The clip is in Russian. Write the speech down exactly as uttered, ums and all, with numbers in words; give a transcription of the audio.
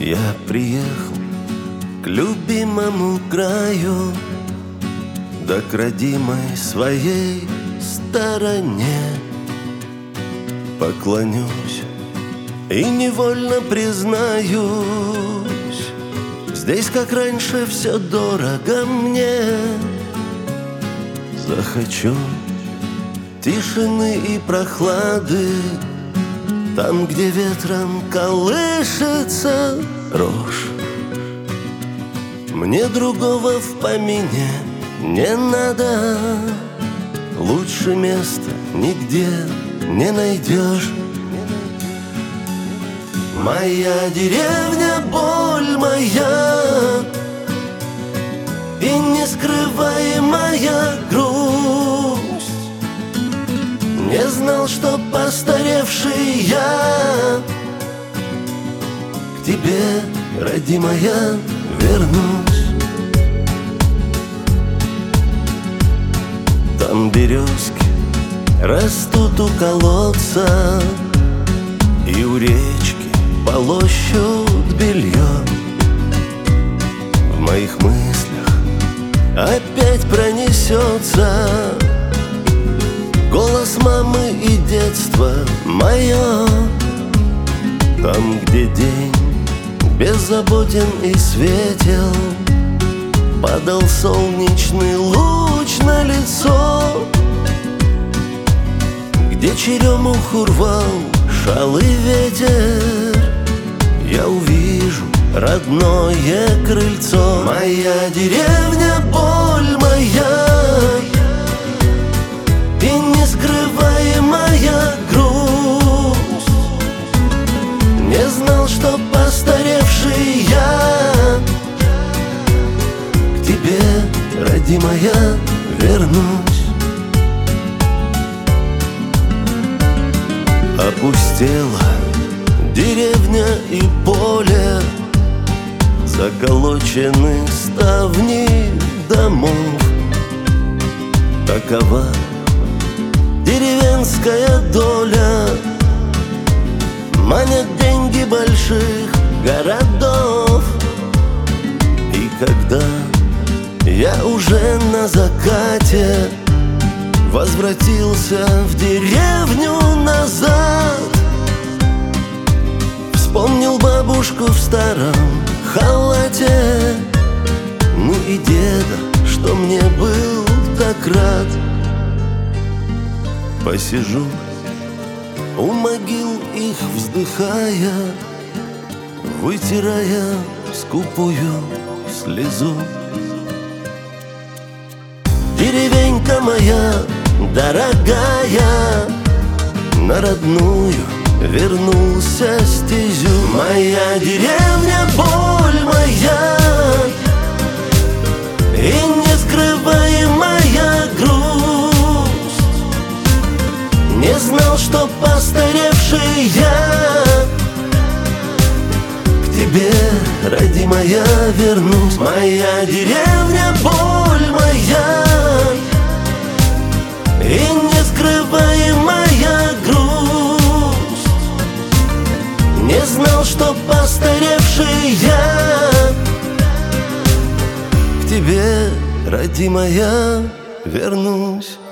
Я приехал к любимому краю, да к родимой своей стороне. Поклонюсь и невольно признаюсь, здесь, как раньше, все дорого мне. Захочу тишины и прохлады, там, где ветром колышется рожь. Мне другого в помине не надо, лучше места нигде не найдешь. Моя деревня, боль моя, и нескрываемая грусть. Не знал, что постаревший я к тебе, родимая, вернусь. Там березки растут у колодца, и у речки полощут белье. В моих мыслях опять пронесется голос мамы и детство мое. Там, где день беззаботен и светел, падал солнечный луч на лицо, где черемуху рвал шалый ветер, я увижу родное крыльцо. Моя деревня, боль моя, и нескрываемая грусть. Не знал, что постаревший я к тебе, родимая, вернусь. Опустела деревня и поле, заколочены ставни домов. Такова деревенская доля, манят деньги больших городов. И когда я уже на закате возвратился в деревню назад, вспомнил бабушку в старом халате, ну и деда, что мне был так рад. Посижу у могил их, вздыхая, вытирая скупую слезу. Деревенька моя дорогая, на родную вернулся стезю. Моя деревня, боль моя, и нескрываемая грусть. Не знал, что постаревший я к тебе, родимая, вернусь. Моя деревня, боль моя, и нескрываемая грусть. Не знал, что постаревший я к тебе, родимая, вернусь.